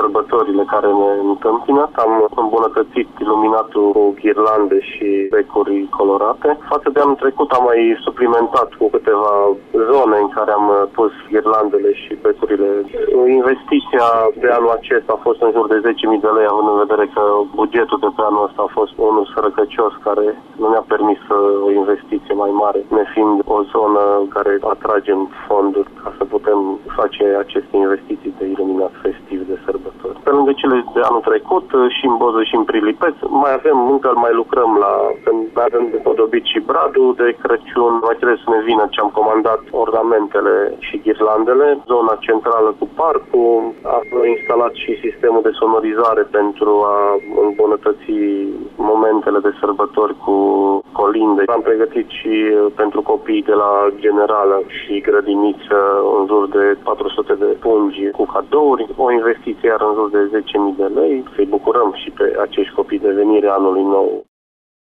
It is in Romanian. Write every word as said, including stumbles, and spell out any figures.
sărbătorile care ne întâmpină. Am îmbunătățit iluminatul cu ghirlande și becuri colorate. Față de anul trecut am mai suplimentat cu câteva zone în care am pus ghirlandele și becurile. Investiția de anul acesta a fost în jur de zece mii de lei, având în vedere că bugetul de pe anul ăsta a fost unul sărăcăcios, care nu ne-a permis o investiție mai mare, nefiind o zonă care atragem fonduri ca să putem face aceste investiții de iluminat festiv de sărbători. Pe lângă cele de anul trecut, și în Boză și în Prilipeț, mai avem, încă mai lucrăm la, mai avem de podobit și bradul de Crăciun, mai trebuie să ne vină ce am comandat, ornamentele și ghirlandele, zona centrală cu parcul, am instalat și sistemul de sonorizare pentru a îmbunătăți momentele de sărbători cu colinde. Am pregătit și pentru copii de la Generală și grădiniță în jur de patru sute de pungi cu cadouri, o investiție iar în jur de zece mii de lei. Să-i bucurăm și pe acești copii de venirea anului nou.